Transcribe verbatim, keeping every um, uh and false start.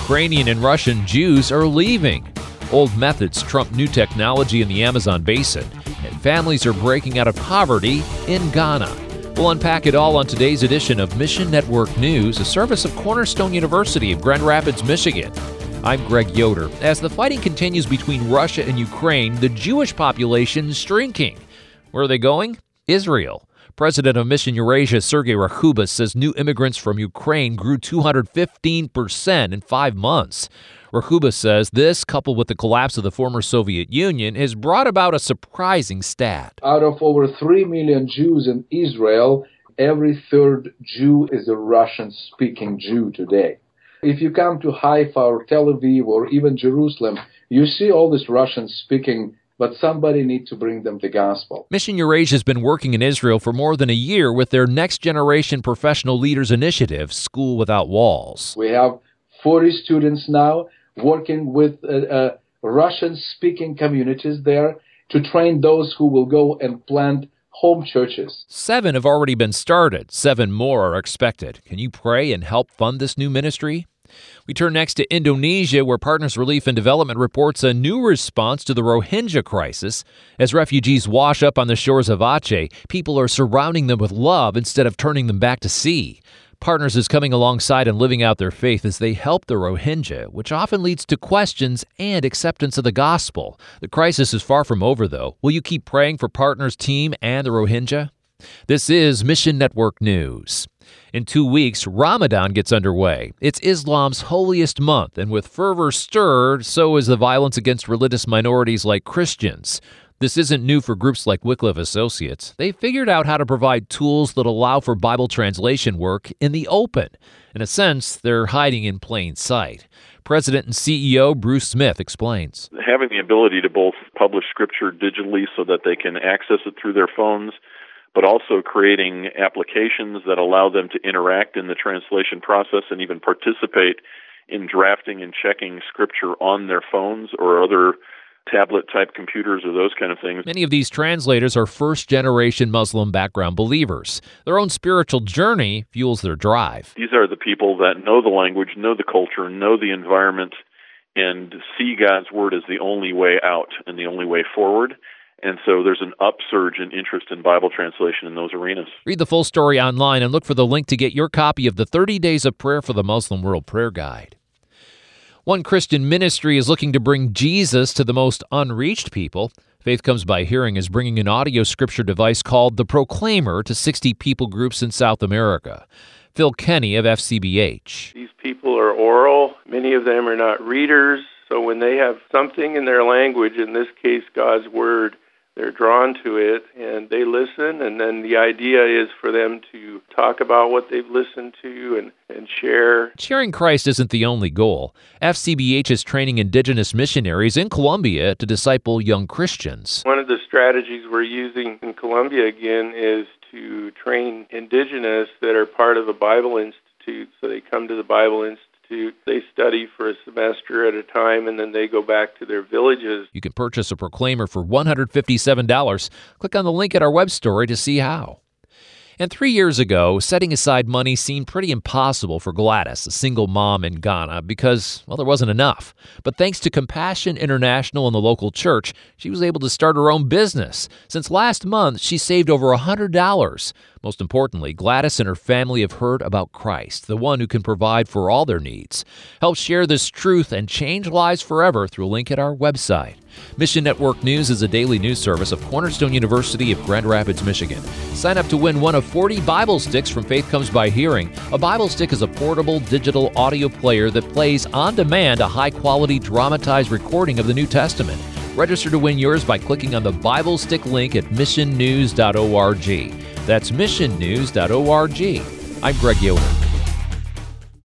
Ukrainian and Russian Jews are leaving. Old methods trump new technology in the Amazon basin, and families are breaking out of poverty in Ghana. We'll unpack it all on today's edition of Mission Network News, a service of Cornerstone University of Grand Rapids, Michigan. I'm Greg Yoder. As the fighting continues between Russia and Ukraine, the Jewish population is shrinking. Where are they going? Israel. President of Mission Eurasia, Sergei Rakhubas, says new immigrants from Ukraine grew two hundred fifteen percent in five months. Rakhubas says this, coupled with the collapse of the former Soviet Union, has brought about a surprising stat. Out of over three million Jews in Israel, every third Jew is a Russian-speaking Jew today. If you come to Haifa or Tel Aviv or even Jerusalem, you see all this Russian-speaking, but somebody needs to bring them the gospel. Mission Eurasia has been working in Israel for more than a year with their Next Generation Professional Leaders Initiative, School Without Walls. We have forty students now working with uh, uh, Russian-speaking communities there to train those who will go and plant home churches. Seven have already been started. Seven more are expected. Can you pray and help fund this new ministry? We turn next to Indonesia, where Partners Relief and Development reports a new response to the Rohingya crisis. As refugees wash up on the shores of Aceh, people are surrounding them with love instead of turning them back to sea. Partners is coming alongside and living out their faith as they help the Rohingya, which often leads to questions and acceptance of the gospel. The crisis is far from over, though. Will you keep praying for Partners' team and the Rohingya? This is Mission Network News. In two weeks, Ramadan gets underway. It's Islam's holiest month, and with fervor stirred, so is the violence against religious minorities like Christians. This isn't new for groups like Wycliffe Associates. They figured out how to provide tools that allow for Bible translation work in the open. In a sense, they're hiding in plain sight. President and C E O Bruce Smith explains. Having the ability to both publish scripture digitally so that they can access it through their phones, but also creating applications that allow them to interact in the translation process and even participate in drafting and checking scripture on their phones or other tablet-type computers or those kind of things. Many of these translators are first-generation Muslim background believers. Their own spiritual journey fuels their drive. These are the people that know the language, know the culture, know the environment, and see God's Word as the only way out and the only way forward. And so there's an upsurge in interest in Bible translation in those arenas. Read the full story online and look for the link to get your copy of the thirty Days of Prayer for the Muslim World Prayer Guide. One Christian ministry is looking to bring Jesus to the most unreached people. Faith Comes by Hearing is bringing an audio scripture device called The Proclaimer to sixty people groups in South America. Phil Kenny of F C B H. These people are oral. Many of them are not readers. So when they have something in their language, in this case God's Word, they're drawn to it, and they listen, and then the idea is for them to talk about what they've listened to and, and share. Sharing Christ isn't the only goal. F C B H is training indigenous missionaries in Colombia to disciple young Christians. One of the strategies we're using in Colombia, again, is to train indigenous that are part of a Bible Institute. So they come to the Bible Institute. They study for a semester at a time, and then they go back to their villages. You can purchase a Proclaimer for one hundred fifty-seven dollars. Click on the link at our web story to see how. And three years ago, setting aside money seemed pretty impossible for Gladys, a single mom in Ghana, because, well, there wasn't enough. But thanks to Compassion International and the local church, she was able to start her own business. Since last month, she saved over one hundred dollars. Most importantly, Gladys and her family have heard about Christ, the one who can provide for all their needs. Help share this truth and change lives forever through a link at our website. Mission Network News is a daily news service of Cornerstone University of Grand Rapids, Michigan. Sign up to win one of forty Bible Sticks from Faith Comes by Hearing. A Bible Stick is a portable digital audio player that plays on demand a high-quality dramatized recording of the New Testament. Register to win yours by clicking on the Bible Stick link at mission news dot org. That's mission news dot org. I'm Greg Yoder.